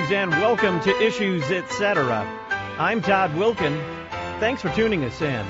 Greetings and welcome to Issues Etc. I'm Todd Wilkin. Thanks for tuning us in.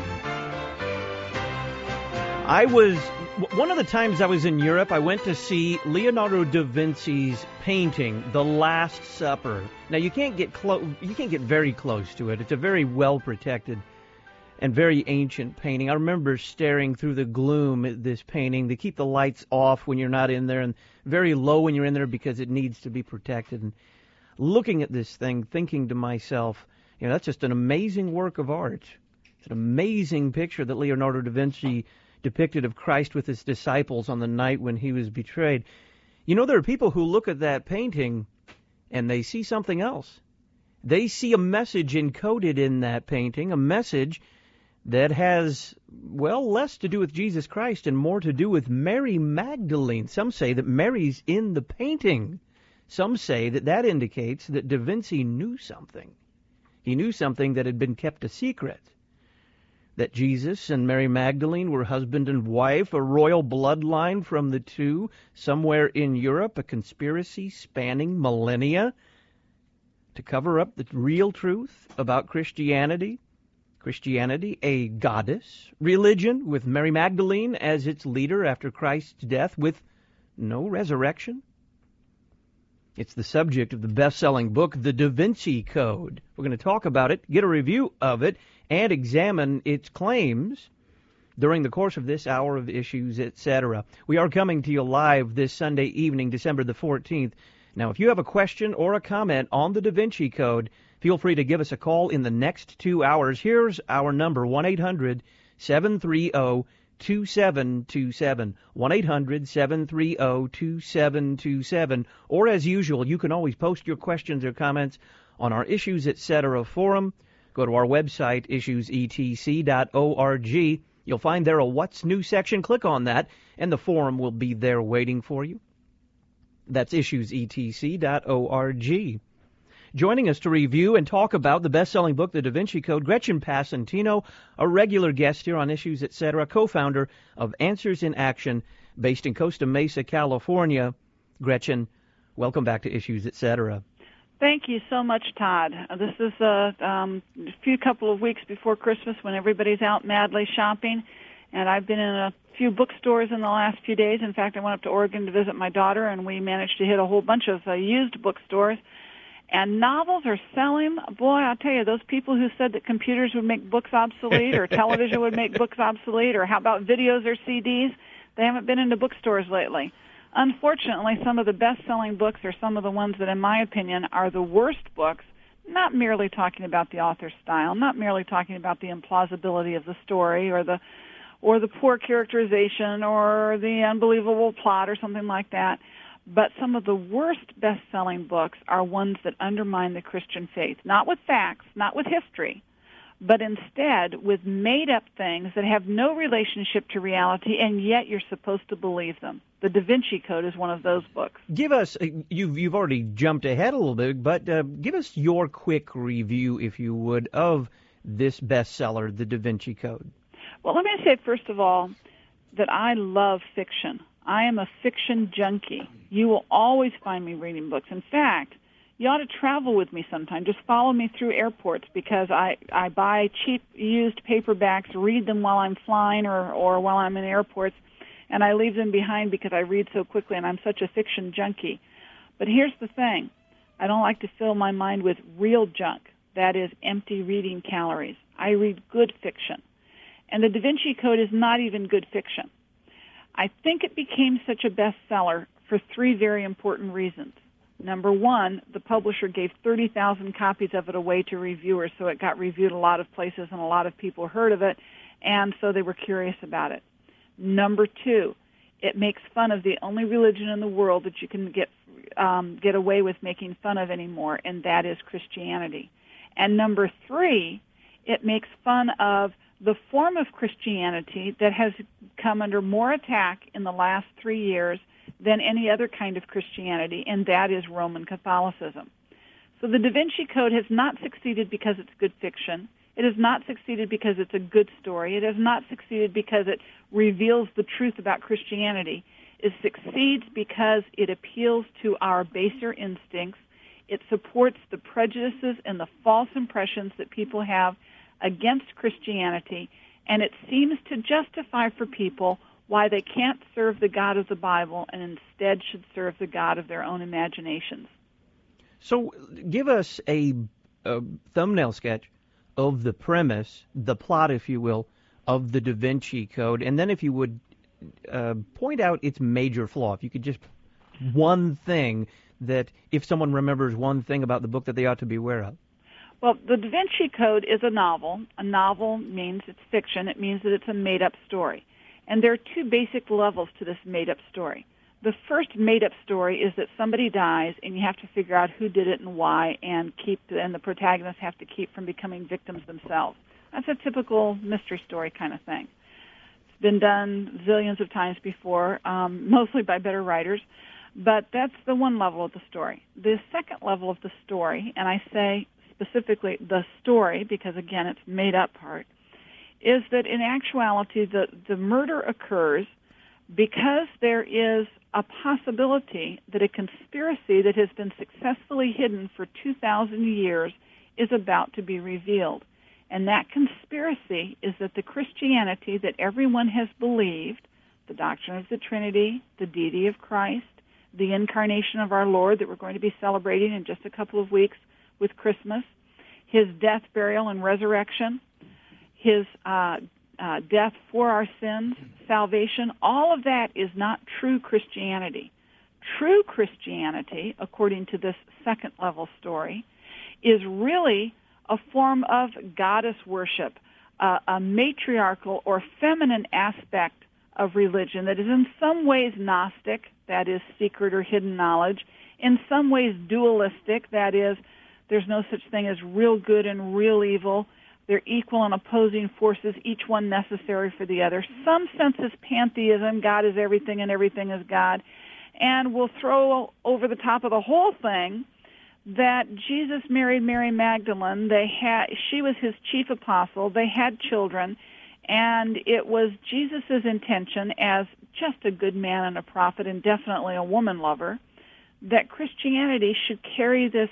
One of the times I was in Europe, I went to see Leonardo da Vinci's painting, The Last Supper. Now, you can't get very close to it. It's a very well-protected and very ancient painting. I remember staring through the gloom at this painting. They keep the lights off when you're not in there and very low when you're in there because it needs to be protected. And looking at this thing, thinking to myself, that's just an amazing work of art. It's an amazing picture that Leonardo da Vinci depicted of Christ with his disciples on the night when he was betrayed. There are people who look at that painting and they see something else. They see a message encoded in that painting, a message that has, less to do with Jesus Christ and more to do with Mary Magdalene. Some say that Mary's in the painting. Some say that indicates that Da Vinci knew something. He knew something that had been kept a secret. That Jesus and Mary Magdalene were husband and wife, a royal bloodline from the two, somewhere in Europe, a conspiracy spanning millennia to cover up the real truth about Christianity. Christianity, a goddess religion with Mary Magdalene as its leader after Christ's death with no resurrection. It's the subject of the best-selling book, The Da Vinci Code. We're going to talk about it, get a review of it, and examine its claims during the course of this hour of Issues, etc. We are coming to you live this Sunday evening, December the 14th. Now, if you have a question or a comment on the Da Vinci Code, feel free to give us a call in the next 2 hours. Here's our number, 1-800-730-2727, 1-800-730-2727. Or, as usual, you can always post your questions or comments on our Issues Etc. forum. Go to our website, issuesetc.org. You'll find there a What's New section. Click on that, and the forum will be there waiting for you. That's issuesetc.org. Joining us to review and talk about the best-selling book, The Da Vinci Code, Gretchen Passantino, a regular guest here on Issues Etc., co-founder of Answers in Action, based in Costa Mesa, California. Gretchen, welcome back to Issues Etc. Thank you so much, Todd. This is a couple of weeks before Christmas when everybody's out madly shopping, and I've been in a few bookstores in the last few days. In fact, I went up to Oregon to visit my daughter, and we managed to hit a whole bunch of used bookstores. And novels are selling. Boy, I'll tell you, those people who said that computers would make books obsolete or television would make books obsolete or how about videos or CDs, they haven't been into bookstores lately. Unfortunately, some of the best-selling books are some of the ones that, in my opinion, are the worst books, not merely talking about the author's style, not merely talking about the implausibility of the story or the poor characterization or the unbelievable plot or something like that. But some of the worst best-selling books are ones that undermine the Christian faith, not with facts, not with history, but instead with made-up things that have no relationship to reality, and yet you're supposed to believe them. The Da Vinci Code is one of those books. Give us, you've already jumped ahead a little bit, but give us your quick review, if you would, of this bestseller, The Da Vinci Code. Well, let me say, first of all, that I love fiction. I am a fiction junkie. You will always find me reading books. In fact, you ought to travel with me sometime. Just follow me through airports because I buy cheap used paperbacks, read them while I'm flying or while I'm in airports, and I leave them behind because I read so quickly and I'm such a fiction junkie. But here's the thing. I don't like to fill my mind with real junk, that is empty reading calories. I read good fiction. And the Da Vinci Code is not even good fiction. I think it became such a bestseller for three very important reasons. Number one, the publisher gave 30,000 copies of it away to reviewers, so it got reviewed a lot of places and a lot of people heard of it, and so they were curious about it. Number two, it makes fun of the only religion in the world that you can get away with making fun of anymore, and that is Christianity. And number three, it makes fun of the form of Christianity that has come under more attack in the last 3 years than any other kind of Christianity, and that is Roman Catholicism. So the Da Vinci Code has not succeeded because it's good fiction. It has not succeeded because it's a good story. It has not succeeded because it reveals the truth about Christianity. It succeeds because it appeals to our baser instincts. It supports the prejudices and the false impressions that people have against Christianity, and it seems to justify for people why they can't serve the God of the Bible and instead should serve the God of their own imaginations. So give us a thumbnail sketch of the premise, the plot, if you will, of the Da Vinci Code, and then if you would point out its major flaw. If you could just one thing that if someone remembers one thing about the book that they ought to be aware of. Well, the Da Vinci Code is a novel. A novel means it's fiction. It means that it's a made-up story. And there are two basic levels to this made-up story. The first made-up story is that somebody dies, and you have to figure out who did it and why, and the protagonists have to keep from becoming victims themselves. That's a typical mystery story kind of thing. It's been done zillions of times before, mostly by better writers, but that's the one level of the story. The second level of the story, and I say specifically the story because, again, it's made-up part, is that in actuality the murder occurs because there is a possibility that a conspiracy that has been successfully hidden for 2,000 years is about to be revealed. And that conspiracy is that the Christianity that everyone has believed, the doctrine of the Trinity, the deity of Christ, the incarnation of our Lord that we're going to be celebrating in just a couple of weeks with Christmas, his death, burial, and resurrection, his death for our sins, salvation, all of that is not true Christianity. True Christianity, according to this second level story, is really a form of goddess worship, a matriarchal or feminine aspect of religion that is in some ways Gnostic, that is secret or hidden knowledge, in some ways dualistic, that is there's no such thing as real good and real evil. They're equal and opposing forces, each one necessary for the other. Some sense is pantheism, God is everything and everything is God. And we'll throw over the top of the whole thing that Jesus married Mary Magdalene. She was his chief apostle. They had children. And it was Jesus' intention, as just a good man and a prophet and definitely a woman lover, that Christianity should carry this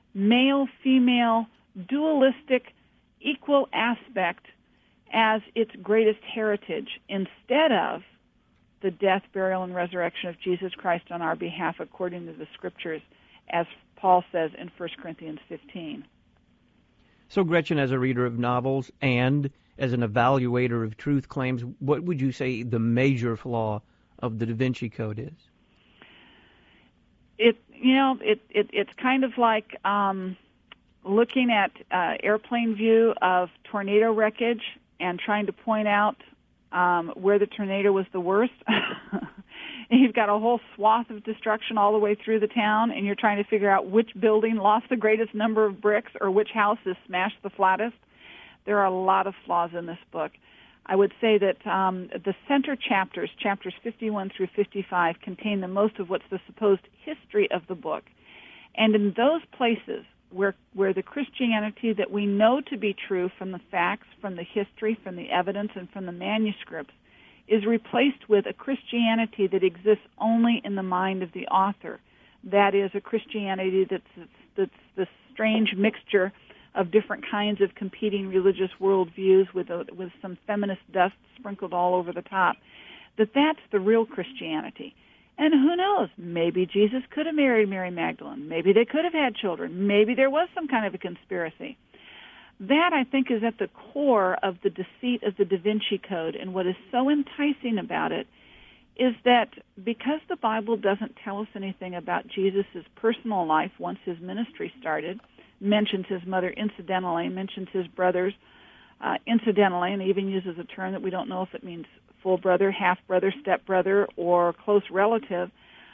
male-female dualistic equal aspect as its greatest heritage instead of the death, burial, and resurrection of Jesus Christ on our behalf according to the Scriptures, as Paul says in 1 Corinthians 15. So, Gretchen, as a reader of novels and as an evaluator of truth claims, what would you say the major flaw of the Da Vinci Code is? It's kind of like looking at airplane view of tornado wreckage and trying to point out where the tornado was the worst. And you've got a whole swath of destruction all the way through the town, and you're trying to figure out which building lost the greatest number of bricks or which house is smashed the flattest. There are a lot of flaws in this book. I would say that the center chapters 51 through 55, contain the most of what's the supposed history of the book. And in those places where the Christianity that we know to be true from the facts, from the history, from the evidence, and from the manuscripts is replaced with a Christianity that exists only in the mind of the author. That is a Christianity that's this strange mixture of different kinds of competing religious worldviews with some feminist dust sprinkled all over the top. That's the real Christianity. And who knows, maybe Jesus could have married Mary Magdalene. Maybe they could have had children. Maybe there was some kind of a conspiracy. That, I think, is at the core of the deceit of the Da Vinci Code, and what is so enticing about it is that because the Bible doesn't tell us anything about Jesus' personal life once his ministry started, mentions his mother incidentally, mentions his brothers incidentally, and even uses a term that we don't know if it means full brother, half brother, step brother, or close relative,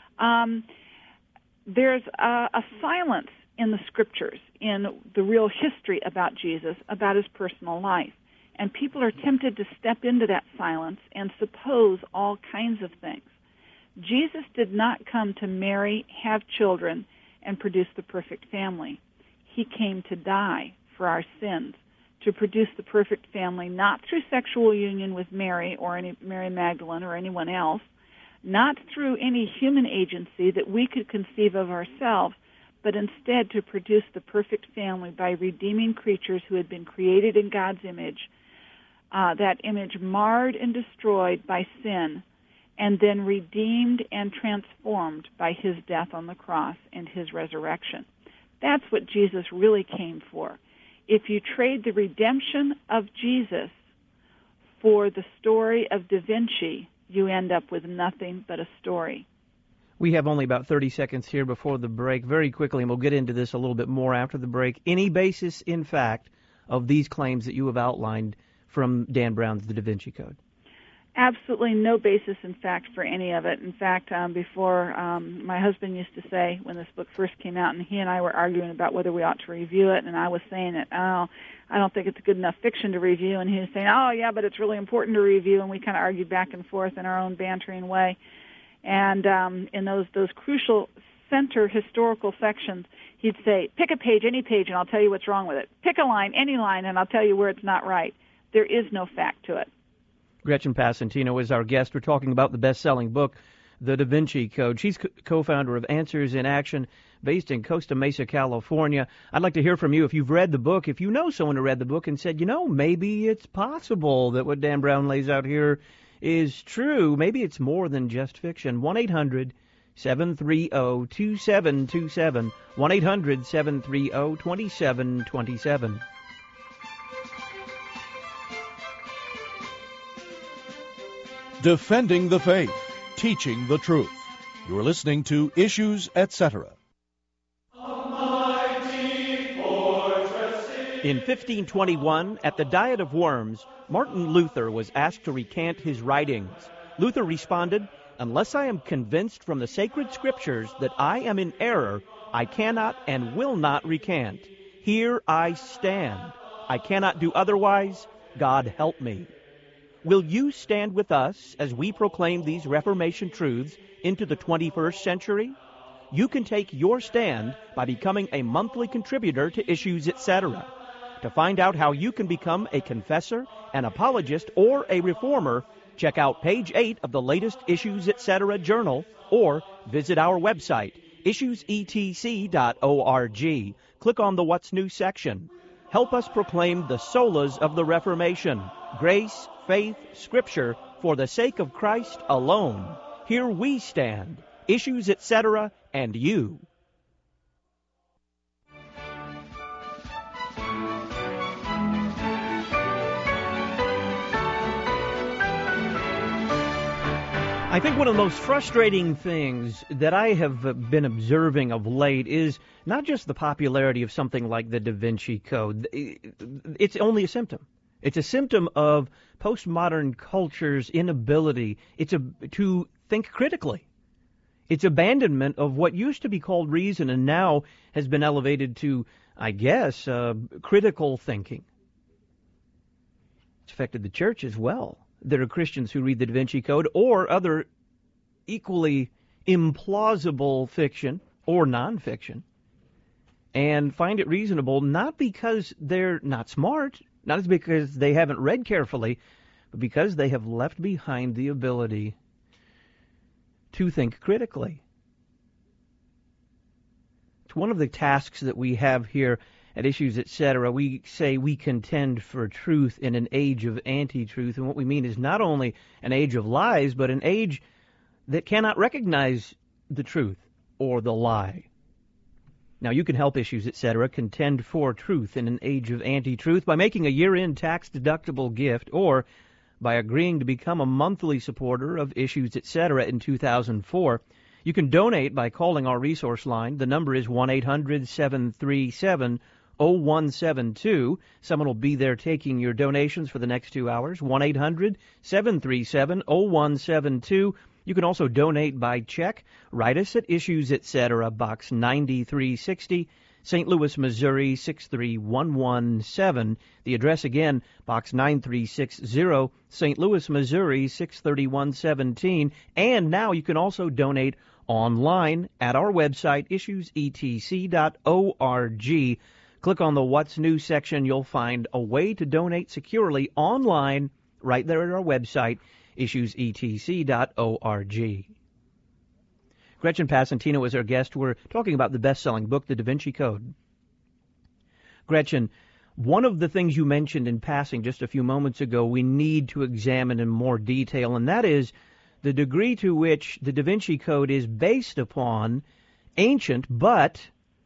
there's a silence in the Scriptures, in the real history about Jesus, about his personal life. And people are tempted to step into that silence and suppose all kinds of things. Jesus did not come to marry, have children, and produce the perfect family. He came to die for our sins, to produce the perfect family, not through sexual union with Mary or Mary Magdalene or anyone else, not through any human agency that we could conceive of ourselves, but instead to produce the perfect family by redeeming creatures who had been created in God's image, that image marred and destroyed by sin, and then redeemed and transformed by his death on the cross and his resurrection. That's what Jesus really came for. If you trade the redemption of Jesus for the story of Da Vinci, you end up with nothing but a story. We have only about 30 seconds here before the break. Very quickly, and we'll get into this a little bit more after the break. Any basis in fact of these claims that you have outlined from Dan Brown's The Da Vinci Code? Absolutely no basis in fact for any of it. In fact, before my husband used to say when this book first came out, and he and I were arguing about whether we ought to review it, and I was saying that, I don't think it's good enough fiction to review, and he was saying, oh yeah, but it's really important to review, and we kind of argued back and forth in our own bantering way. And in those crucial center historical sections, he'd say, pick a page, any page, and I'll tell you what's wrong with it. Pick a line, any line, and I'll tell you where it's not right. There is no fact to it. Gretchen Passantino is our guest. We're talking about the best-selling book, The Da Vinci Code. She's co-founder of Answers in Action, based in Costa Mesa, California. I'd like to hear from you if you've read the book, if you know someone who read the book and said, maybe it's possible that what Dan Brown lays out here is true. Maybe it's more than just fiction. 1-800-730-2727. 1-800-730-2727. Defending the faith, teaching the truth. You're listening to Issues, Etc. In 1521, at the Diet of Worms, Martin Luther was asked to recant his writings. Luther responded, "Unless I am convinced from the sacred scriptures that I am in error, I cannot and will not recant. Here I stand. I cannot do otherwise. God help me." Will you stand with us as we proclaim these Reformation truths into the 21st century? You can take your stand by becoming a monthly contributor to Issues, Etc. To find out how you can become a confessor, an apologist, or a reformer, check out page 8 of the latest Issues, Etc. journal, or visit our website, issuesetc.org. Click on the What's New section. Help us proclaim the solas of the Reformation, grace, faith, Scripture, for the sake of Christ alone. Here we stand, Issues, Etc., and you. I think one of the most frustrating things that I have been observing of late is not just the popularity of something like the Da Vinci Code. It's only a symptom. It's a symptom of postmodern culture's inability to think critically. It's abandonment of what used to be called reason and now has been elevated to, I guess, critical thinking. It's affected the church as well. There are Christians who read the Da Vinci Code or other equally implausible fiction or nonfiction and find it reasonable, not because they're not smart, not because they haven't read carefully, but because they have left behind the ability to think critically. It's one of the tasks that we have here at Issues, Etc. We say we contend for truth in an age of anti-truth, and what we mean is not only an age of lies, but an age that cannot recognize the truth or the lie. Now, you can help Issues, Etc. contend for truth in an age of anti-truth by making a year-end tax-deductible gift or by agreeing to become a monthly supporter of Issues, Etc. in 2004. You can donate by calling our resource line. The number is 1-800-737-0172. Someone will be there taking your donations for the next 2 hours. 1-800-737-0172. You can also donate by check. Write us at Issues, Etc., Box 9360, St. Louis, Missouri 63117. The address again, Box 9360, St. Louis, Missouri 63117. And now you can also donate online at our website, issuesetc.org. Click on the What's New section. You'll find a way to donate securely online right there at our website, issuesetc.org. Gretchen Passantino is our guest. We're talking about the best-selling book, The Da Vinci Code. Gretchen, one of the things you mentioned in passing just a few moments ago we need to examine in more detail, and that is the degree to which the Da Vinci Code is based upon ancient but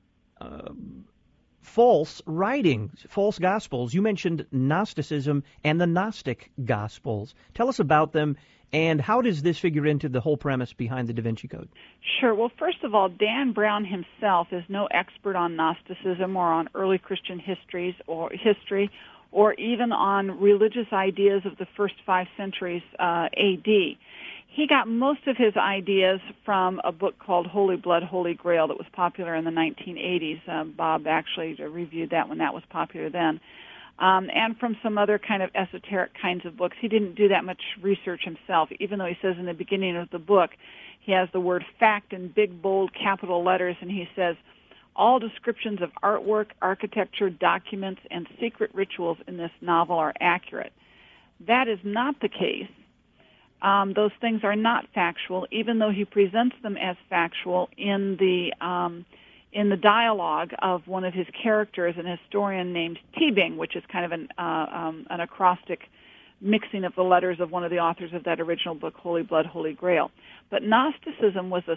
false writings, false gospels. You mentioned Gnosticism and the Gnostic Gospels. Tell us about them, and how does this figure into the whole premise behind the Da Vinci Code? Sure. Well, first of all, Dan Brown himself is no expert on Gnosticism or on early Christian history, or even on religious ideas of the first 5 centuries A.D. He got most of his ideas from a book called Holy Blood, Holy Grail that was popular in the 1980s. Bob actually reviewed that when that was popular then. And from some other kind of esoteric kinds of books. He didn't do that much research himself, even though he says in the beginning of the book he has the word fact in big, bold, capital letters, and he says, all descriptions of artwork, architecture, documents, and secret rituals in this novel are accurate. That is not the case. Those things are not factual, even though he presents them as factual in the dialogue of one of his characters, an historian named Teabing, which is kind of an acrostic mixing of the letters of one of the authors of that original book, Holy Blood, Holy Grail. But Gnosticism was a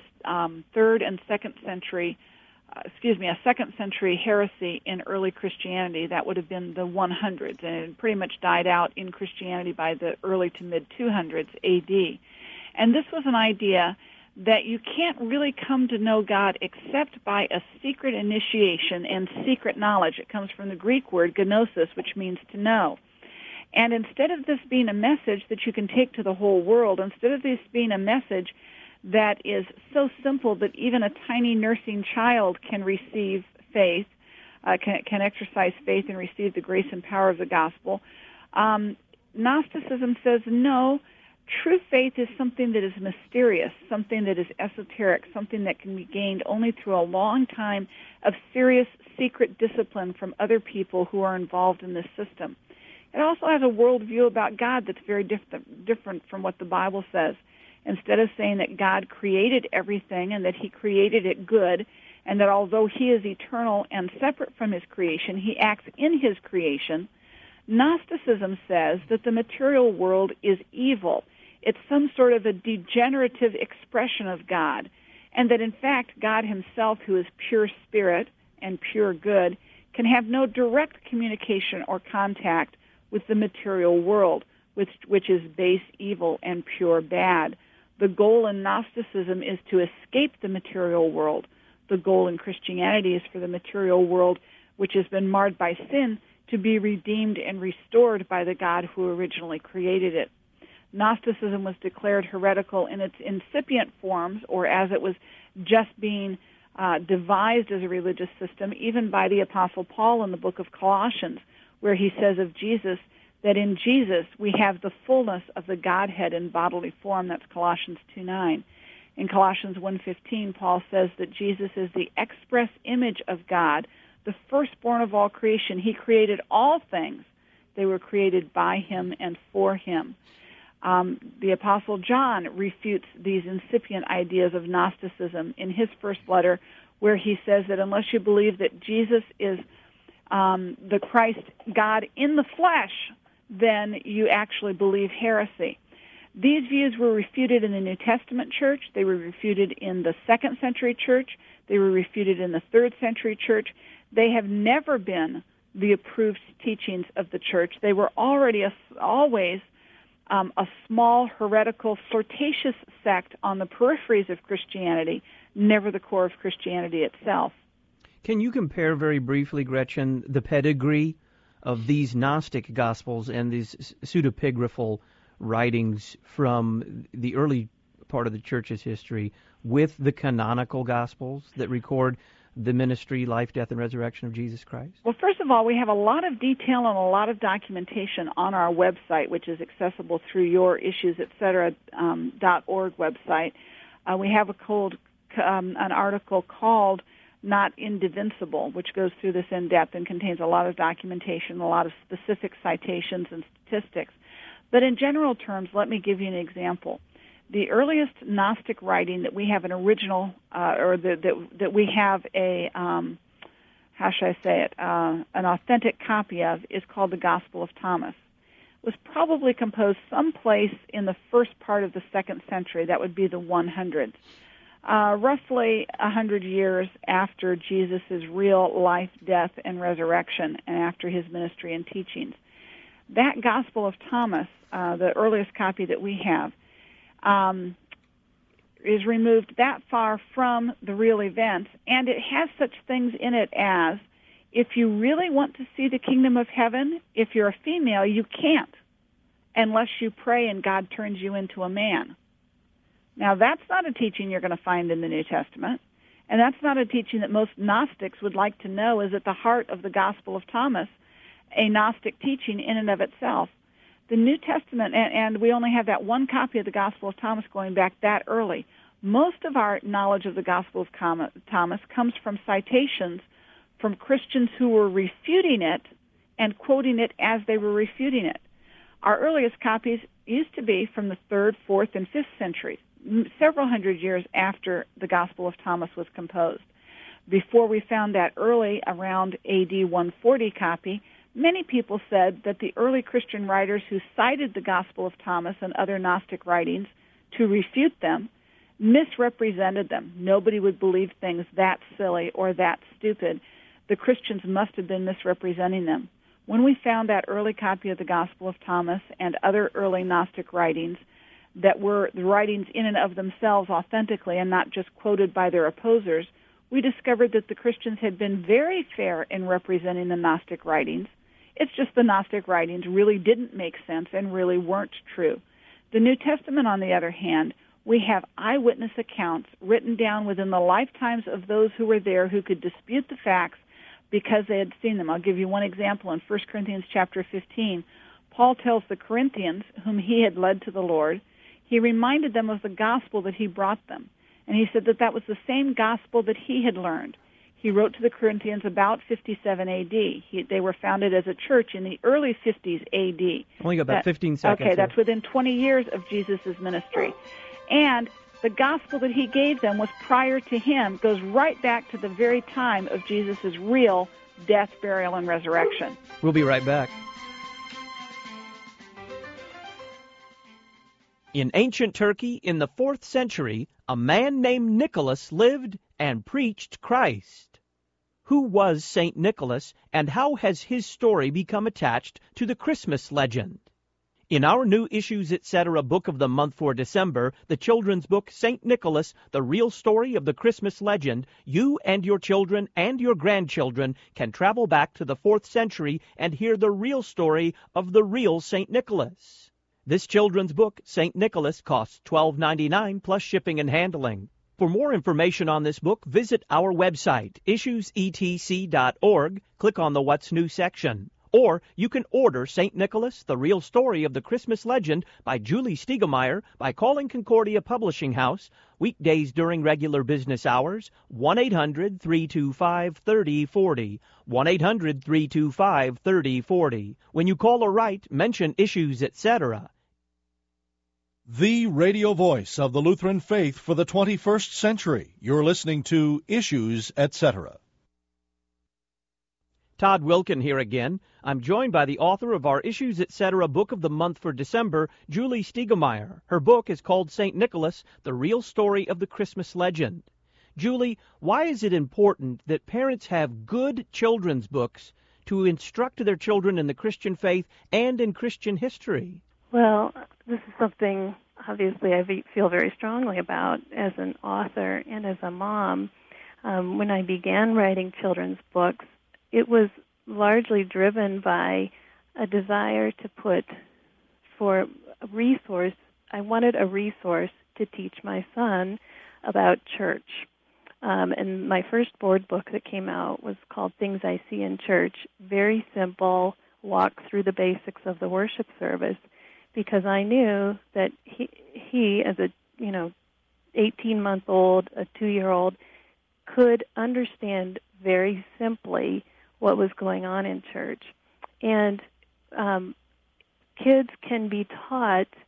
second century heresy in early Christianity. That would have been the 100s, and it pretty much died out in Christianity by the early to mid 200s A.D. And this was an idea that you can't really come to know God except by a secret initiation and secret knowledge. It comes from the Greek word gnosis, which means to know. And instead of this being a message that you can take to the whole world, instead of this being a message that is so simple that even a tiny nursing child can receive faith, can exercise faith and receive the grace and power of the gospel, Gnosticism says no. True faith is something that is mysterious, something that is esoteric, something that can be gained only through a long time of serious secret discipline from other people who are involved in this system. It also has a worldview about God that's very different from what the Bible says. Instead of saying that God created everything and that he created it good, and that although he is eternal and separate from his creation, he acts in his creation, Gnosticism says that the material world is evil. It's some sort of a degenerative expression of God, and that in fact God himself, who is pure spirit and pure good, can have no direct communication or contact with the material world, which is base evil and pure bad. The goal in Gnosticism is to escape the material world. The goal in Christianity is for the material world, which has been marred by sin, to be redeemed and restored by the God who originally created it. Gnosticism was declared heretical in its incipient forms, or as it was just being devised as a religious system, even by the Apostle Paul in the book of Colossians, where he says of Jesus that in Jesus we have the fullness of the Godhead in bodily form. That's Colossians 2:9. In Colossians 1:15, Paul says that Jesus is the express image of God, the firstborn of all creation. He created all things. They were created by him and for him. The Apostle John refutes these incipient ideas of Gnosticism in his first letter, where he says that unless you believe that Jesus is the Christ, God in the flesh, then you actually believe heresy. These views were refuted in the New Testament church. They were refuted in the 2nd century church. They were refuted in the 3rd century church. They have never been the approved teachings of the church. They were already always a small, heretical, flirtatious sect on the peripheries of Christianity, never the core of Christianity itself. Can you compare very briefly, Gretchen, the pedigree of these Gnostic Gospels and these pseudepigraphal writings from the early part of the Church's history with the canonical Gospels that record the ministry, life, death, and resurrection of Jesus Christ? Well, first of all, we have a lot of detail and a lot of documentation on our website, which is accessible through yourissuesetc.org website. We have an article called Not Indivisible, which goes through this in depth and contains a lot of documentation, a lot of specific citations and statistics. But in general terms, let me give you an example. the earliest Gnostic writing that we have an original, that we have a, how should I say it, an authentic copy of is called the Gospel of Thomas. It was probably composed someplace in the first part of the 2nd century. That would be the 100s. Roughly 100 years after Jesus' real life, death, and resurrection, and after his ministry and teachings. That Gospel of Thomas, the earliest copy that we have, is removed that far from the real events, and it has such things in it as, if you really want to see the kingdom of heaven, if you're a female, you can't unless you pray and God turns you into a man. Now, that's not a teaching you're going to find in the New Testament, and that's not a teaching that most Gnostics would like to know is at the heart of the Gospel of Thomas, a Gnostic teaching in and of itself. The New Testament, and we only have that one copy of the Gospel of Thomas going back that early. Most of our knowledge of the Gospel of Thomas comes from citations from Christians who were refuting it and quoting it as they were refuting it. Our earliest copies used to be from the 3rd, 4th, and 5th centuries, several hundred years after the Gospel of Thomas was composed. Before we found that early, around AD 140 copy, many people said that the early Christian writers who cited the Gospel of Thomas and other Gnostic writings to refute them misrepresented them. Nobody would believe things that silly or that stupid. The Christians must have been misrepresenting them. When we found that early copy of the Gospel of Thomas and other early Gnostic writings that were the writings in and of themselves authentically and not just quoted by their opposers, we discovered that the Christians had been very fair in representing the Gnostic writings. It's just the Gnostic writings really didn't make sense and really weren't true. The New Testament, on the other hand, we have eyewitness accounts written down within the lifetimes of those who were there who could dispute the facts because they had seen them. I'll give you one example. In 1 Corinthians chapter 15, Paul tells the Corinthians, whom he had led to the Lord, he reminded them of the gospel that he brought them. And he said that that was the same gospel that he had learned. He wrote to the Corinthians about 57 A.D. They were founded as a church in the early 50s A.D. Only got about 15 seconds. Okay, that's within 20 years of Jesus' ministry. And the gospel that he gave them was prior to him, goes right back to the very time of Jesus' real death, burial, and resurrection. We'll be right back. In ancient Turkey, in the 4th century, a man named Nicholas lived and preached Christ. Who was St. Nicholas, and how has his story become attached to the Christmas legend? In our new Issues Etc. book of the month for December, the children's book, St. Nicholas, The Real Story of the Christmas Legend, you and your children and your grandchildren can travel back to the 4th century and hear the real story of the real St. Nicholas. This children's book, St. Nicholas, costs $12.99 plus shipping and handling. For more information on this book, visit our website, issuesetc.org. Click on the What's New section. Or you can order St. Nicholas, The Real Story of the Christmas Legend by Julie Stiegelmeyer by calling Concordia Publishing House, weekdays during regular business hours, 1-800-325-3040, 1-800-325-3040. When you call or write, mention Issues, etc. The radio voice of the Lutheran faith for the 21st century. You're listening to Issues, etc. Todd Wilkin here again. I'm joined by the author of our Issues Etc. book of the month for December, Julie Stiegelmeyer. Her book is called St. Nicholas, The Real Story of the Christmas Legend. Julie, why is it important that parents have good children's books to instruct their children in the Christian faith and in Christian history? Well, this is something, obviously, I feel very strongly about as an author and as a mom. When I began writing children's books, it was largely driven by a desire to put for a resource. I wanted a resource to teach my son about church. And my first board book that came out was called Things I See in Church. Very simple, walk through the basics of the worship service, because I knew that he as a 18-month-old, a 2-year-old, could understand very simply what was going on in church. And kids can be taught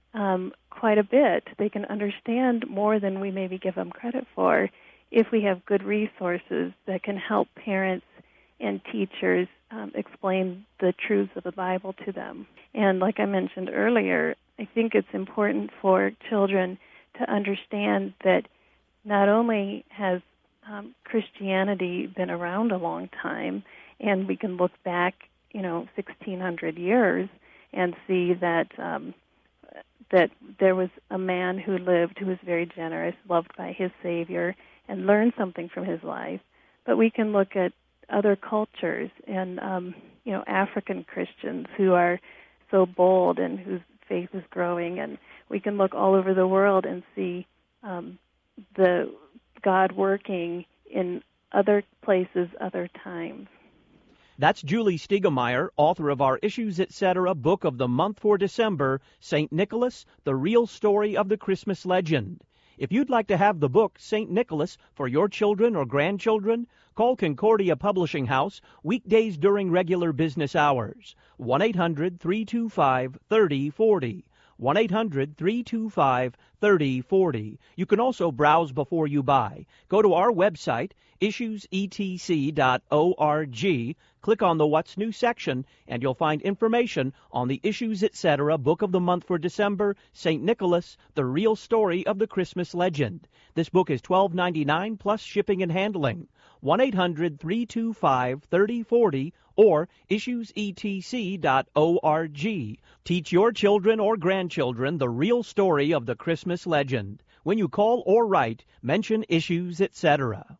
quite a bit. They can understand more than we maybe give them credit for if we have good resources that can help parents and teachers explain the truths of the Bible to them. And like I mentioned earlier, I think it's important for children to understand that not only has Christianity been around a long time, and we can look back, 1,600 years and see that that there was a man who lived who was very generous, loved by his Savior, and learn something from his life. But we can look at other cultures and, African Christians who are so bold and whose faith is growing. And we can look all over the world and see the God working in other places, other times. That's Julie Stiegelmeier, author of our Issues Etc. Book of the Month for December, St. Nicholas, The Real Story of the Christmas Legend. If you'd like to have the book, St. Nicholas, for your children or grandchildren, call Concordia Publishing House weekdays during regular business hours. 1-800-325-3040. 1-800-325-3040. You can also browse before you buy. Go to our website, issuesetc.org. Click on the What's New section, and you'll find information on the Issues Etc. Book of the Month for December, St. Nicholas, The Real Story of the Christmas Legend. This book is $12.99 plus shipping and handling. 1-800-325-3040 or issuesetc.org. Teach your children or grandchildren the real story of the Christmas legend. When you call or write, mention Issues Etc.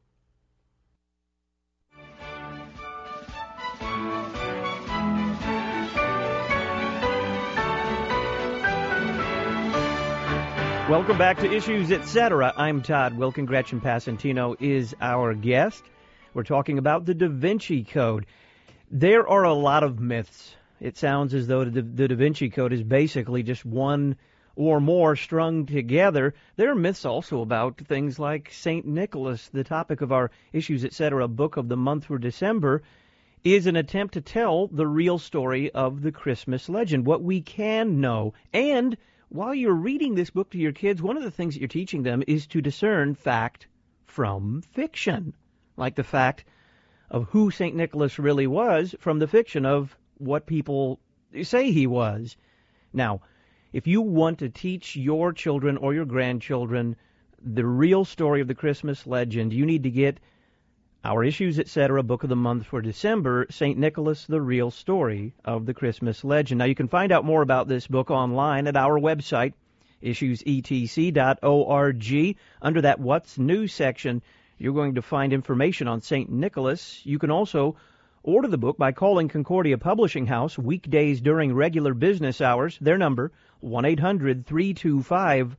Welcome back to Issues Etc. I'm Todd Wilken. Gretchen Passantino is our guest. We're talking about the Da Vinci Code. There are a lot of myths. It sounds as though the Da Vinci Code is basically just one or more strung together. There are myths also about things like St. Nicholas. The topic of our Issues Etc. Book of the Month for December is an attempt to tell the real story of the Christmas legend, what we can know. And while you're reading this book to your kids, one of the things that you're teaching them is to discern fact from fiction, like the fact of who St. Nicholas really was from the fiction of what people say he was. Now, if you want to teach your children or your grandchildren the real story of the Christmas legend, you need to get our Issues Etc. Book of the Month for December, St. Nicholas, The Real Story of the Christmas Legend. Now, you can find out more about this book online at our website, issuesetc.org. Under that What's New section, you're going to find information on St. Nicholas. You can also order the book by calling Concordia Publishing House weekdays during regular business hours. Their number, 1-800-325-3040,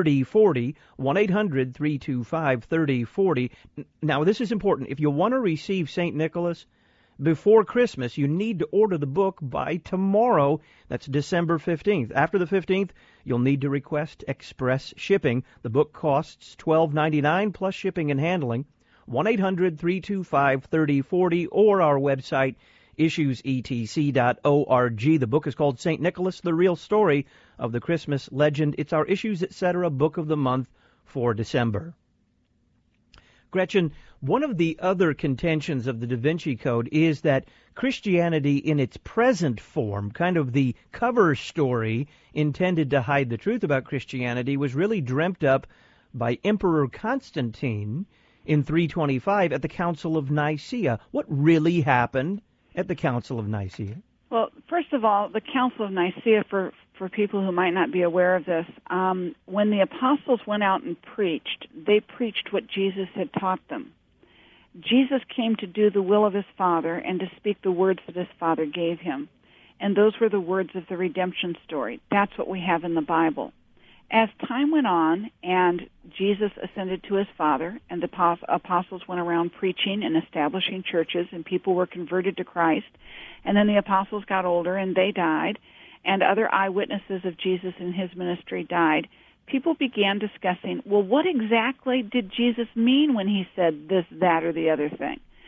1-800-325-3040. Now, this is important. If you want to receive St. Nicholas before Christmas, you need to order the book by tomorrow. That's December 15th. After the 15th, you'll need to request express shipping. The book costs $12.99 plus shipping and handling. 1-800-325-3040 or our website, issuesetc.org. The book is called St. Nicholas, The Real Story of the Christmas Legend. It's our Issues Etc. Book of the Month for December. Gretchen, one of the other contentions of the Da Vinci Code is that Christianity in its present form, kind of the cover story intended to hide the truth about Christianity, was really dreamt up by Emperor Constantine in 325 at the Council of Nicaea. What really happened at the Council of Nicaea? Well, first of all, the Council of Nicaea, for people who might not be aware of this, when the apostles went out and preached, they preached what Jesus had taught them. Jesus came to do the will of his Father and to speak the words that his Father gave him. And those were the words of the redemption story. That's what we have in the Bible. As time went on and Jesus ascended to his Father and the apostles went around preaching and establishing churches and people were converted to Christ, and then the apostles got older and they died, and other eyewitnesses of Jesus and his ministry died, people began discussing, well, what exactly did Jesus mean when he said this, that, or the other thing?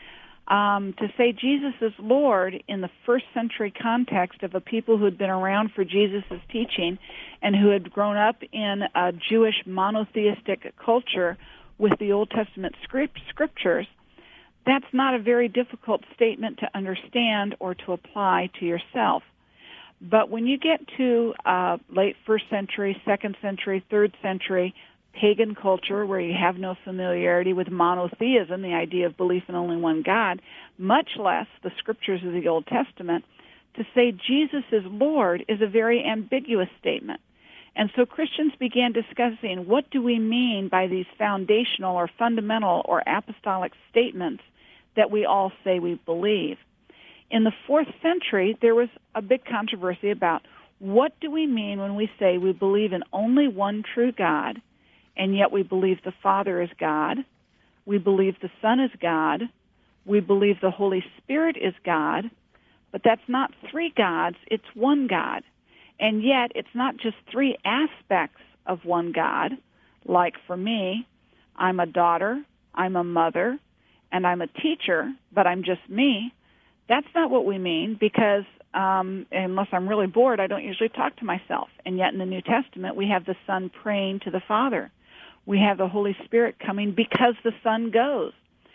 To say Jesus is Lord in the first century context of a people who had been around for Jesus' teaching and who had grown up in a Jewish monotheistic culture with the Old Testament scriptures, that's not a very difficult statement to understand or to apply to yourself. But when you get to late first century, second century, third century pagan culture where you have no familiarity with monotheism, the idea of belief in only one God, much less the scriptures of the Old Testament, to say Jesus is Lord is a very ambiguous statement. And so Christians began discussing, what do we mean by these foundational or fundamental or apostolic statements that we all say we believe? In the 4th century, there was a big controversy about what do we mean when we say we believe in only one true God, and yet we believe the Father is God, we believe the Son is God, we believe the Holy Spirit is God, but that's not three gods, it's one God. And yet it's not just three aspects of one God, like for me, I'm a daughter, I'm a mother, and I'm a teacher, but I'm just me. That's not what we mean, because unless I'm really bored, I don't usually talk to myself. And yet in the New Testament, we have the Son praying to the Father. We have the Holy Spirit coming because the Son goes.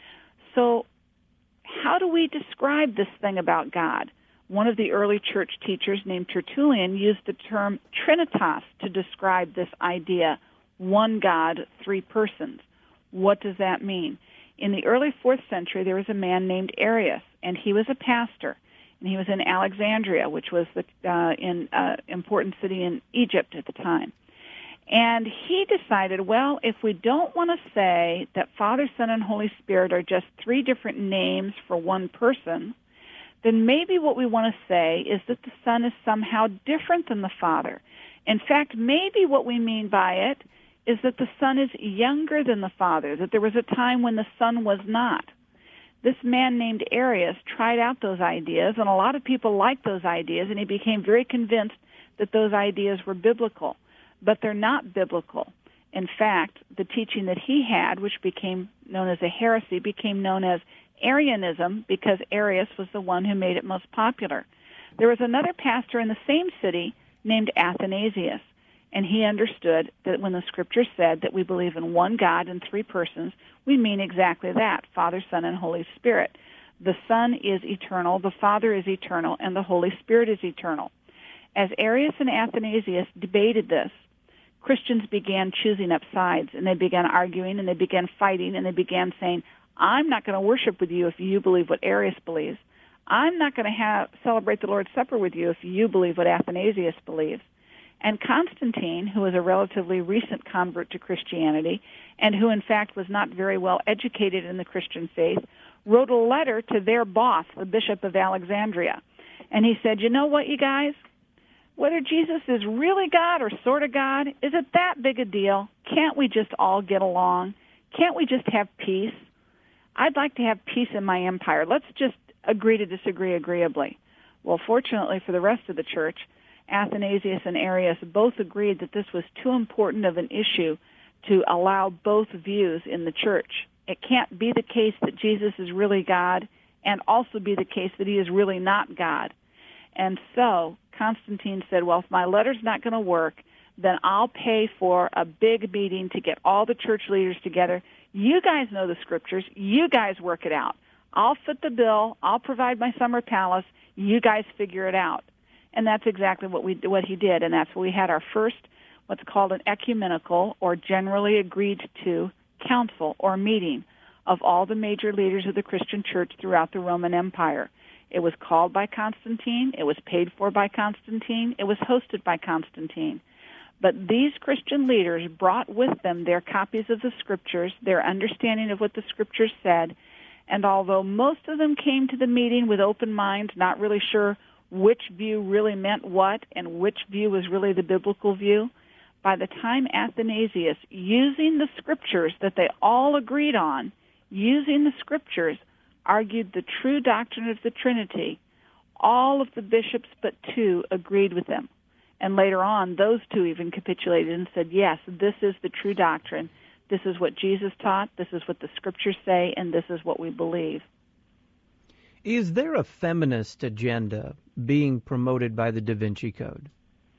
So how do we describe this thing about God? One of the early church teachers named Tertullian used the term Trinitas to describe this idea, one God, three persons. What does that mean? In the early 4th century, there was a man named Arius, and he was a pastor, and he was in Alexandria, which was the important city in Egypt at the time. And he decided, well, if we don't want to say that Father, Son, and Holy Spirit are just three different names for one person, then maybe what we want to say is that the Son is somehow different than the Father. In fact, maybe what we mean by it is that the Son is younger than the Father, that there was a time when the Son was not. This man named Arius tried out those ideas, and a lot of people liked those ideas, and he became very convinced that those ideas were biblical. But they're not biblical. In fact, the teaching that he had, which became known as a heresy, became known as Arianism because Arius was the one who made it most popular. There was another pastor in the same city named Athanasius, and he understood that when the Scripture said that we believe in one God and three persons, we mean exactly that, Father, Son, and Holy Spirit. The Son is eternal, the Father is eternal, and the Holy Spirit is eternal. As Arius and Athanasius debated this, Christians began choosing up sides, and they began arguing, and they began fighting, and they began saying, I'm not going to worship with you if you believe what Arius believes. I'm not going to celebrate the Lord's Supper with you if you believe what Athanasius believes. And Constantine, who was a relatively recent convert to Christianity, and who in fact was not very well educated in the Christian faith, wrote a letter to their boss, the Bishop of Alexandria. And he said, you know what, you guys? Whether Jesus is really God or sort of God, is it that big a deal? Can't we just all get along? Can't we just have peace? I'd like to have peace in my empire. Let's just agree to disagree agreeably. Well, fortunately for the rest of the church, Athanasius and Arius both agreed that this was too important of an issue to allow both views in the church. It can't be the case that Jesus is really God and also be the case that he is really not God. And so Constantine said, well, if my letter's not going to work, then I'll pay for a big meeting to get all the church leaders together. You guys know the Scriptures. You guys work it out. I'll foot the bill. I'll provide my summer palace. You guys figure it out. And that's exactly what he did, and that's where we had our first what's called an ecumenical or generally agreed to council or meeting of all the major leaders of the Christian church throughout the Roman Empire. It was called by Constantine. It was paid for by Constantine. It was hosted by Constantine. But these Christian leaders brought with them their copies of the Scriptures, their understanding of what the Scriptures said, and although most of them came to the meeting with open minds, not really sure which view really meant what and which view was really the biblical view, by the time Athanasius, using the Scriptures that they all agreed on, using the Scriptures, argued the true doctrine of the Trinity, all of the bishops but two agreed with him. And later on, those two even capitulated and said, yes, this is the true doctrine. This is what Jesus taught, this is what the Scriptures say, and this is what we believe. Is there a feminist agenda being promoted by the Da Vinci Code?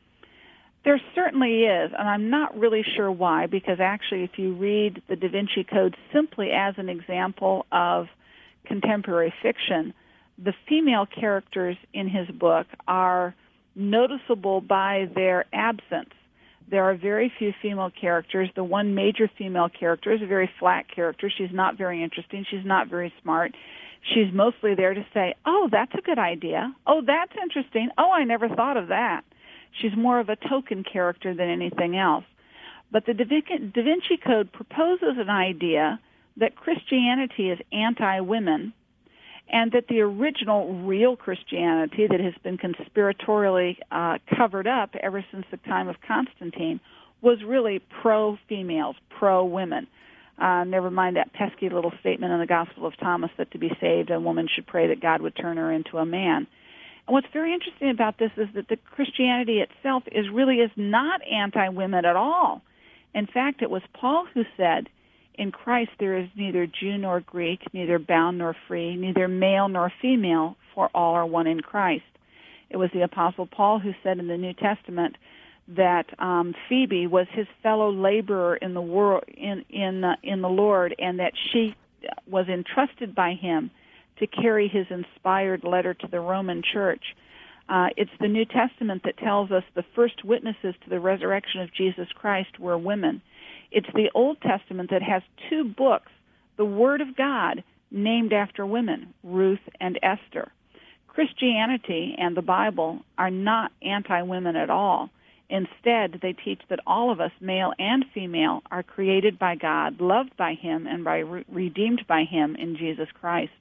There certainly is, and I'm not really sure why, because actually if you read the Da Vinci Code simply as an example of contemporary fiction, the female characters in his book are noticeable by their absence. There are very few female characters. The one major female character is a very flat character. She's not very interesting. She's not very smart. She's mostly there to say, oh, that's a good idea. Oh, that's interesting. Oh, I never thought of that. She's more of a token character than anything else. But the Da Vinci Code proposes an idea that Christianity is anti-women, and that the original real Christianity that has been conspiratorially covered up ever since the time of Constantine was really pro-females, pro-women. Never mind that pesky little statement in the Gospel of Thomas that to be saved, a woman should pray that God would turn her into a man. And what's very interesting about this is that the Christianity itself is not anti-women at all. In fact, it was Paul who said, in Christ there is neither Jew nor Greek, neither bound nor free, neither male nor female, for all are one in Christ. It was the Apostle Paul who said in the New Testament that Phoebe was his fellow laborer in the world, in the Lord, and that she was entrusted by him to carry his inspired letter to the Roman church. It's the New Testament that tells us the first witnesses to the resurrection of Jesus Christ were women. It's the Old Testament that has two books, the Word of God, named after women, Ruth and Esther. Christianity and the Bible are not anti-women at all. Instead, they teach that all of us, male and female, are created by God, loved by Him, and redeemed by Him in Jesus Christ.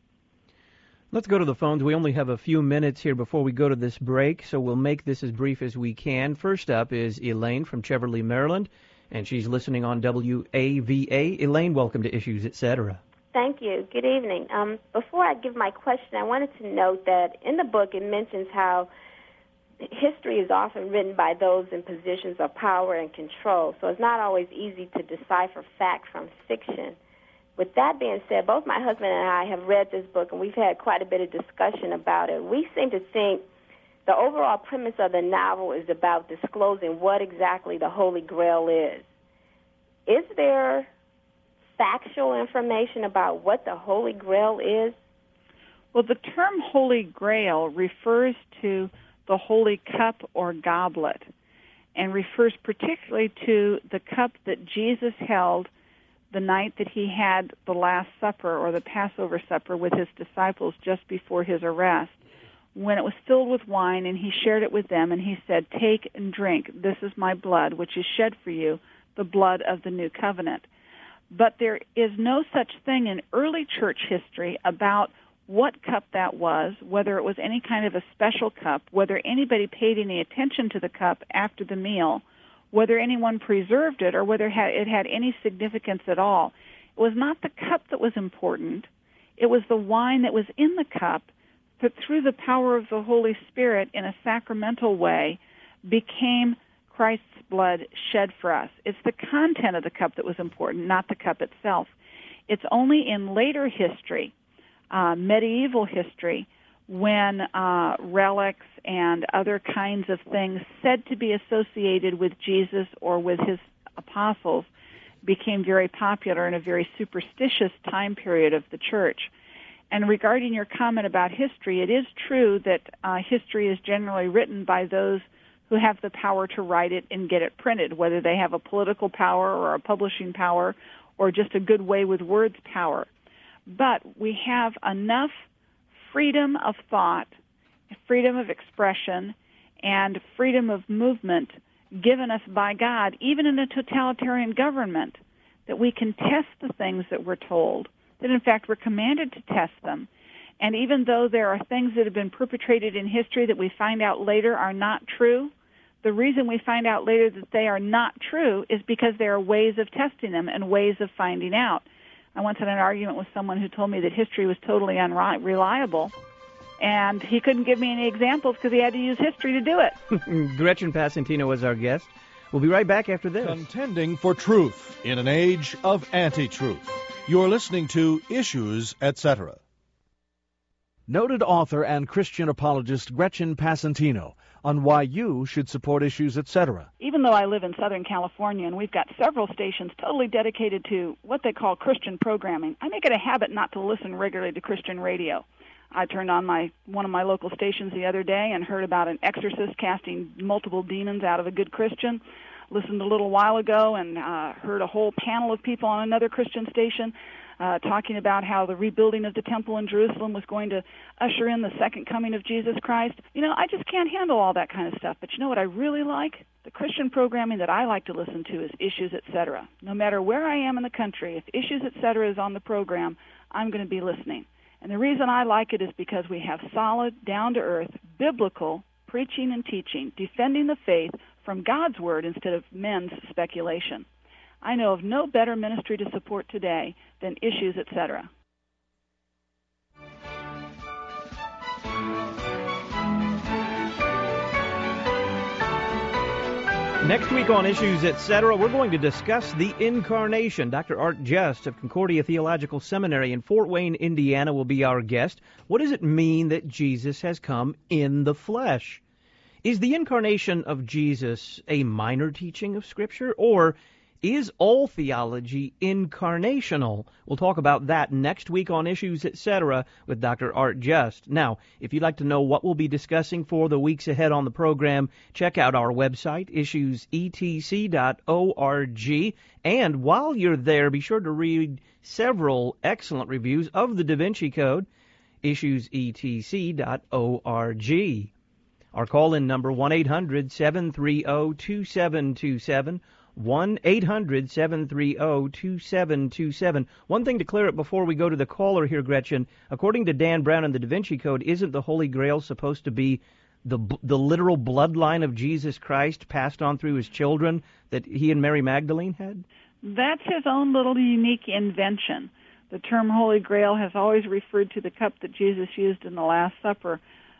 Let's go to the phones. We only have a few minutes here before we go to this break, so we'll make this as brief as we can. First up is Elaine from Cheverly, Maryland, and she's listening on WAVA. Elaine, welcome to Issues, Etc. Thank you. Good evening. Before I give my question, I wanted to note that in the book it mentions how history is often written by those in positions of power and control, so it's not always easy to decipher fact from fiction. With that being said, both my husband and I have read this book, and we've had quite a bit of discussion about it. We seem to think the overall premise of the novel is about disclosing what exactly the Holy Grail is. Is there factual information about what the Holy Grail is? Well, the term Holy Grail refers to the holy cup or goblet, and refers particularly to the cup that Jesus held the night that he had the Last Supper, or the Passover supper, with his disciples just before his arrest, when it was filled with wine, and he shared it with them, and he said, "Take and drink. This is my blood, which is shed for you, the blood of the new covenant." But there is no such thing in early church history about what cup that was, whether it was any kind of a special cup, whether anybody paid any attention to the cup after the meal, whether anyone preserved it, or whether it had any significance at all. It was not the cup that was important. It was the wine that was in the cup that, through the power of the Holy Spirit in a sacramental way, became Christ's blood shed for us. It's the content of the cup that was important, not the cup itself. It's only in later history, medieval history, when relics and other kinds of things said to be associated with Jesus or with his apostles became very popular in a very superstitious time period of the church. And regarding your comment about history, it is true that history is generally written by those who have the power to write it and get it printed, whether they have a political power or a publishing power or just a good way with words power. But we have enough freedom of thought, freedom of expression, and freedom of movement given us by God, even in a totalitarian government, that we can test the things that we're told, that in fact we're commanded to test them. And even though there are things that have been perpetrated in history that we find out later are not true, the reason we find out later that they are not true is because there are ways of testing them and ways of finding out. I once had an argument with someone who told me that history was totally unreliable, and he couldn't give me any examples because he had to use history to do it. Gretchen Passantino was our guest. We'll be right back after this. Contending for truth in an age of anti-truth. You're listening to Issues, Etc. noted author and Christian apologist Gretchen Passantino on why you should support Issues, Etc. Even though I live in Southern California and we've got several stations totally dedicated to what they call Christian programming, I make it a habit not to listen regularly to Christian radio. I turned on one of my local stations the other day and heard about an exorcist casting multiple demons out of a good Christian. Listened a little while ago and heard a whole panel of people on another Christian station talking about how the rebuilding of the temple in Jerusalem was going to usher in the second coming of Jesus Christ. You know, I just can't handle all that kind of stuff. But you know what I really like? The Christian programming that I like to listen to is Issues, Etc. No matter where I am in the country, if Issues, Etc. is on the program, I'm going to be listening. And the reason I like it is because we have solid, down-to-earth, biblical preaching and teaching, defending the faith from God's Word instead of men's speculation. I know of no better ministry to support today than Issues, Etc. Next week on Issues, Etc., we're going to discuss the Incarnation. Dr. Art Just of Concordia Theological Seminary in Fort Wayne, Indiana, will be our guest. What does it mean that Jesus has come in the flesh? Is the incarnation of Jesus a minor teaching of Scripture, or is all theology incarnational? We'll talk about that next week on Issues, Etc. with Dr. Art Just. Now, if you'd like to know what we'll be discussing for the weeks ahead on the program, check out our website, issuesetc.org. And while you're there, be sure to read several excellent reviews of the Da Vinci Code, issuesetc.org. Our call-in number, 1-800-730-2727, 1-800-730-2727. One thing to clear up before we go to the caller here, Gretchen. According to Dan Brown in the Da Vinci Code, isn't the Holy Grail supposed to be the literal bloodline of Jesus Christ passed on through his children that he and Mary Magdalene had? That's his own little unique invention. The term Holy Grail has always referred to the cup that Jesus used in the Last Supper.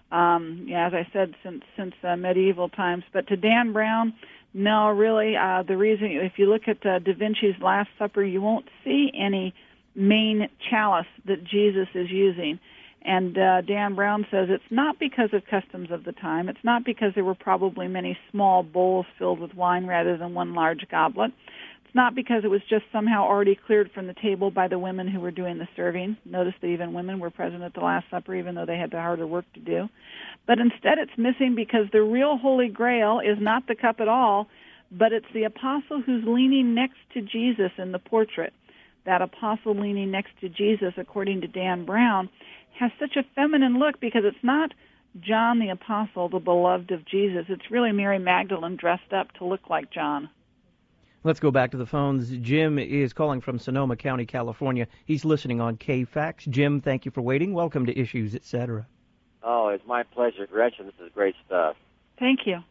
As I said, since medieval times. But to Dan Brown, no, really, the reason, if you look at Da Vinci's Last Supper, you won't see any main chalice that Jesus is using. And Dan Brown says it's not because of customs of the time. It's not because there were probably many small bowls filled with wine rather than one large goblet. It's not because it was just somehow already cleared from the table by the women who were doing the serving. Notice that even women were present at the Last Supper, even though they had the harder work to do. But instead it's missing because the real Holy Grail is not the cup at all, but it's the apostle who's leaning next to Jesus in the portrait. That apostle leaning next to Jesus, according to Dan Brown, has such a feminine look because it's not John the apostle, the beloved of Jesus. It's really Mary Magdalene dressed up to look like John. Let's go back to the phones. Jim is calling from Sonoma County, California. He's listening on KFAX. Jim, thank you for waiting. Welcome to Issues, Etc. Oh, it's my pleasure, Gretchen. This is great stuff. Thank you.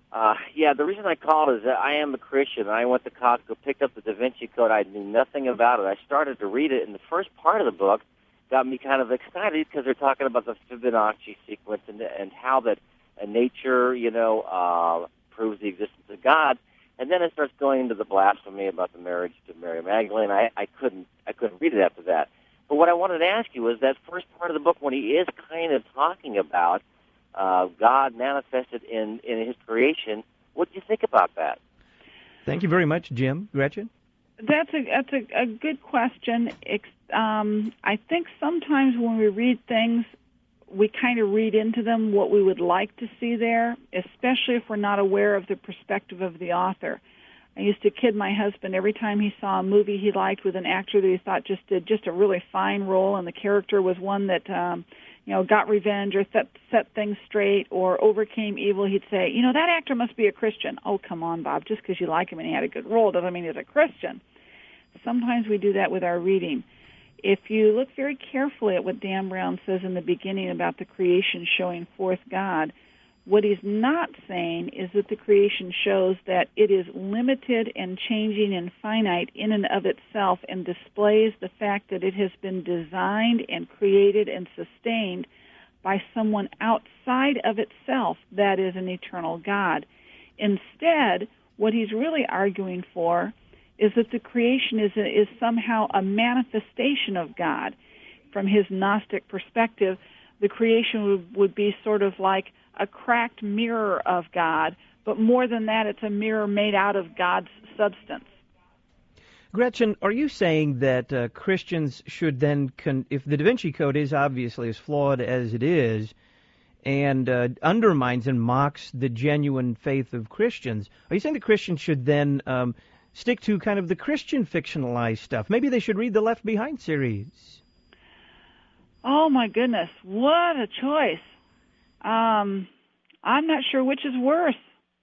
The reason I called is that I am a Christian. I went to Costco, picked up the Da Vinci Code. I knew nothing about it. I started to read it, and the first part of the book got me kind of excited because they're talking about the Fibonacci sequence and how that nature, proves the existence of God. And then it starts going into the blasphemy about the marriage to Mary Magdalene. I couldn't read it after that. But what I wanted to ask you was that first part of the book when he is kind of talking about God manifested in his creation. What do you think about that? Thank you very much, Jim. Gretchen? That's a good question. I think sometimes when we read things, we kind of read into them what we would like to see there, especially if we're not aware of the perspective of the author. I used to kid my husband every time he saw a movie he liked with an actor that he thought just did just a really fine role, and the character was one that got revenge or set things straight or overcame evil. He'd say, that actor must be a Christian. Oh, come on, Bob, just because you like him and he had a good role doesn't mean he's a Christian. Sometimes we do that with our reading. If you look very carefully at what Dan Brown says in the beginning about the creation showing forth God, what he's not saying is that the creation shows that it is limited and changing and finite in and of itself and displays the fact that it has been designed and created and sustained by someone outside of itself, that is an eternal God. Instead, what he's really arguing for is that the creation is somehow a manifestation of God. From his Gnostic perspective, the creation would be sort of like a cracked mirror of God, but more than that, it's a mirror made out of God's substance. Gretchen, are you saying that Christians should then, if the Da Vinci Code is obviously as flawed as it is, and undermines and mocks the genuine faith of Christians, are you saying that Christians should then stick to kind of the Christian fictionalized stuff? Maybe they should read the Left Behind series. Oh, my goodness. What a choice. I'm not sure which is worse.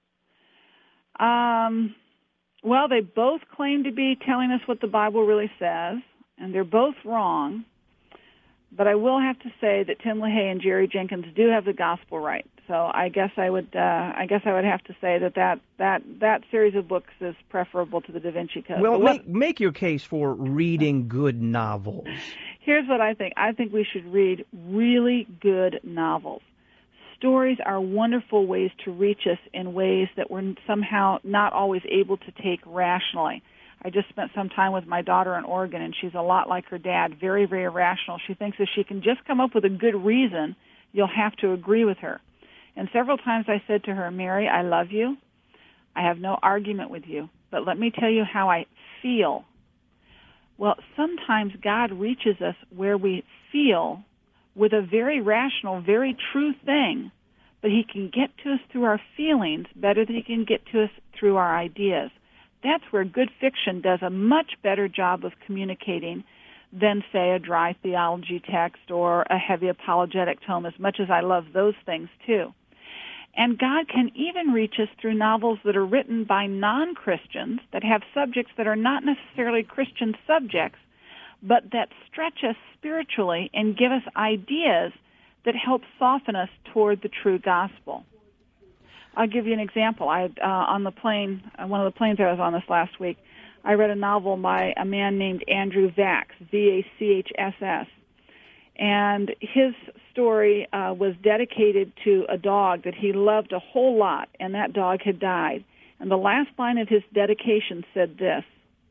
Well, they both claim to be telling us what the Bible really says, and they're both wrong. But I will have to say that Tim LaHaye and Jerry Jenkins do have the gospel right. So I guess I would have to say that series of books is preferable to the Da Vinci Code. Well, make your case for reading good novels. Here's what I think. I think we should read really good novels. Stories are wonderful ways to reach us in ways that we're somehow not always able to take rationally. I just spent some time with my daughter in Oregon, and she's a lot like her dad, very, very rational. She thinks if she can just come up with a good reason, you'll have to agree with her. And several times I said to her, Mary, I love you. I have no argument with you, but let me tell you how I feel. Well, sometimes God reaches us where we feel with a very rational, very true thing, but he can get to us through our feelings better than he can get to us through our ideas. That's where good fiction does a much better job of communicating than, say, a dry theology text or a heavy apologetic tome, as much as I love those things, too. And God can even reach us through novels that are written by non-Christians that have subjects that are not necessarily Christian subjects, but that stretch us spiritually and give us ideas that help soften us toward the true gospel. I'll give you an example. On the plane, one of the planes I was on this last week, I read a novel by a man named Andrew Vachss, V-A-C-H-S-S. And his story was dedicated to a dog that he loved a whole lot, and that dog had died. And the last line of his dedication said this: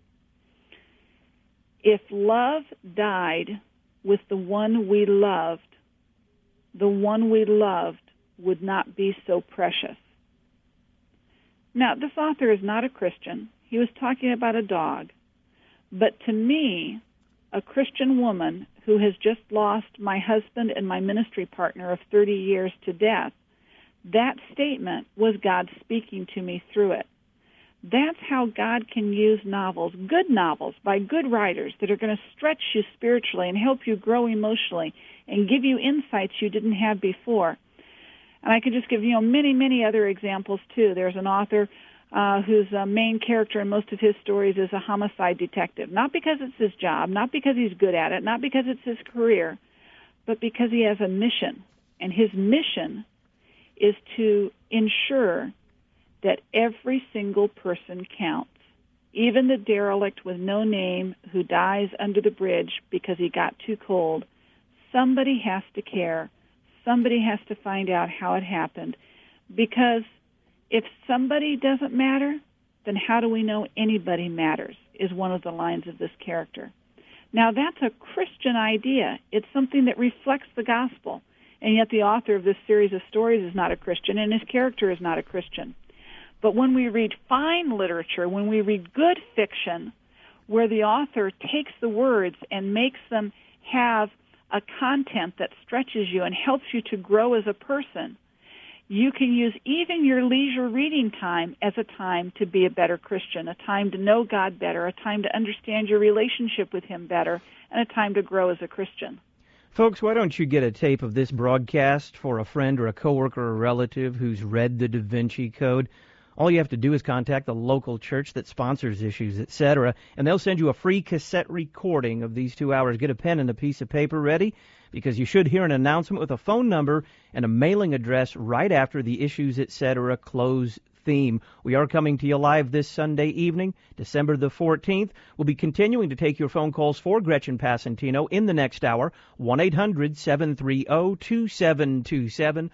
if love died with the one we loved would not be so precious. Now, this author is not a Christian. He was talking about a dog. But to me, a Christian woman who has just lost my husband and my ministry partner of 30 years to death, that statement was God speaking to me through it. That's how God can use novels, good novels by good writers that are going to stretch you spiritually and help you grow emotionally and give you insights you didn't have before. And I could just give many, many other examples, too. There's an author whose main character in most of his stories is a homicide detective, not because it's his job, not because he's good at it, not because it's his career, but because he has a mission. And his mission is to ensure that every single person counts, even the derelict with no name who dies under the bridge because he got too cold. Somebody has to care. Somebody has to find out how it happened, because if somebody doesn't matter, then how do we know anybody matters, is one of the lines of this character. Now, that's a Christian idea. It's something that reflects the gospel, and yet the author of this series of stories is not a Christian, and his character is not a Christian. But when we read fine literature, when we read good fiction, where the author takes the words and makes them have a content that stretches you and helps you to grow as a person, you can use even your leisure reading time as a time to be a better Christian, a time to know God better, a time to understand your relationship with him better, and a time to grow as a Christian. Folks, why don't you get a tape of this broadcast for a friend or a coworker or relative who's read the Da Vinci Code? All you have to do is contact the local church that sponsors Issues, etc., and they'll send you a free cassette recording of these 2 hours. Get a pen and a piece of paper ready, because you should hear an announcement with a phone number and a mailing address right after the Issues, etc. close theme. We are coming to you live this Sunday evening, December the 14th. We'll be continuing to take your phone calls for Gretchen Passantino in the next hour. 1-800-730-2727,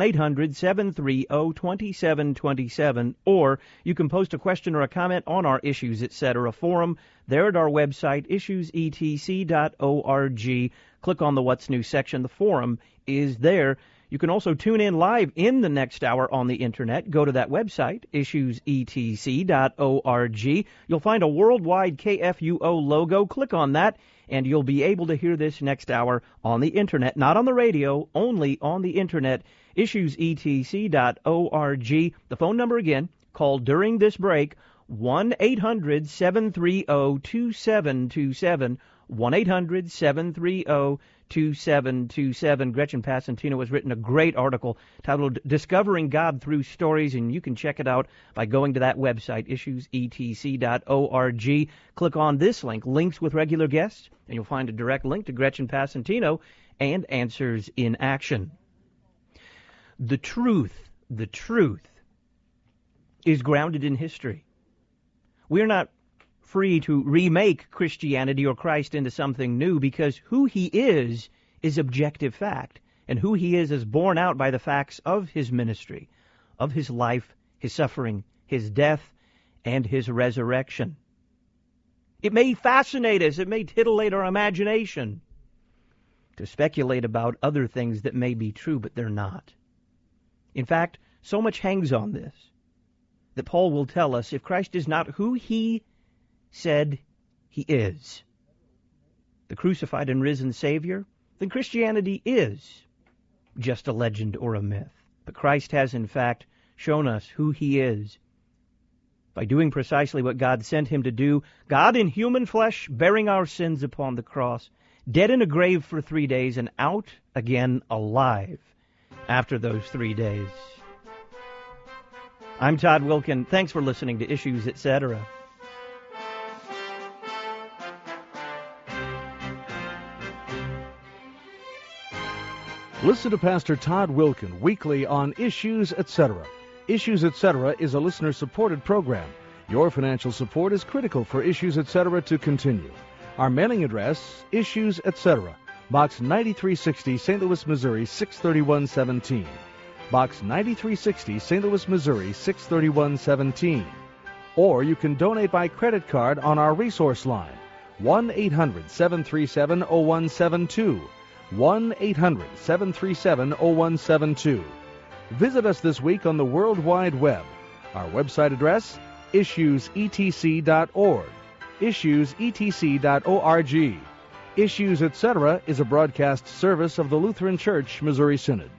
1-800-730-2727, or you can post a question or a comment on our Issues, etc. forum there at our website, issuesetc.org. Click on the What's New section. The forum is there. You can also tune in live in the next hour on the Internet. Go to that website, issuesetc.org. You'll find a worldwide KFUO logo. Click on that, and you'll be able to hear this next hour on the Internet, not on the radio, only on the Internet, issuesetc.org. The phone number again, call during this break, 1-800-730-2727, 1-800-730-2727. Gretchen Passantino has written a great article titled Discovering God Through Stories, and you can check it out by going to that website, issuesetc.org. Click on this link, Links with Regular Guests, and you'll find a direct link to Gretchen Passantino and Answers in Action. The truth is grounded in history. We're not free to remake Christianity or Christ into something new, because who he is objective fact, and who he is borne out by the facts of his ministry, of his life, his suffering, his death, and his resurrection. It may fascinate us, it may titillate our imagination to speculate about other things that may be true, but they're not. In fact, so much hangs on this that Paul will tell us, if Christ is not who he said he is, the crucified and risen Savior, then Christianity is just a legend or a myth. But Christ has, in fact, shown us who he is by doing precisely what God sent him to do, God in human flesh, bearing our sins upon the cross, dead in a grave for 3 days, and out again alive after those 3 days. I'm Todd Wilkin. Thanks for listening to Issues, Etc. Listen to Pastor Todd Wilkin weekly on Issues, Etc. Issues, Etc. is a listener-supported program. Your financial support is critical for Issues, Etc. to continue. Our mailing address, Issues, Etc., Box 9360, St. Louis, Missouri, 63117. Box 9360, St. Louis, Missouri, 63117. Or you can donate by credit card on our resource line, 1-800-737-0172. 1-800-737-0172. Visit us this week on the World Wide Web. Our website address, issuesetc.org. issuesetc.org. Issues, Etc. is a broadcast service of the Lutheran Church Missouri Synod.